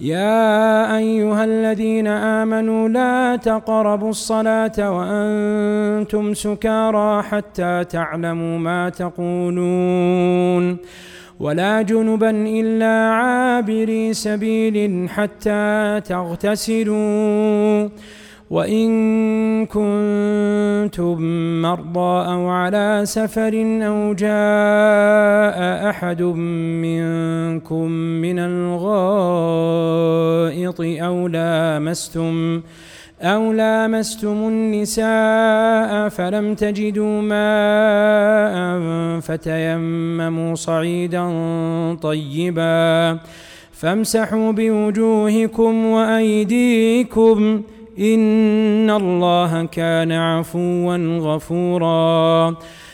يا أيها الذين آمنوا لا تقربوا الصلاة وأنتم سكارى حتى تعلموا ما تقولون ولا جنبا إلا عابري سبيل حتى تغتسلوا وإن كنتم مرضى أو على سفر أو جاء أحد منكم من الغائط أو لامستم النساء فلم تجدوا ماء فتيمموا صعيدا طيبا فامسحوا بوجوهكم وأيديكم إن الله كان عفوا غفورا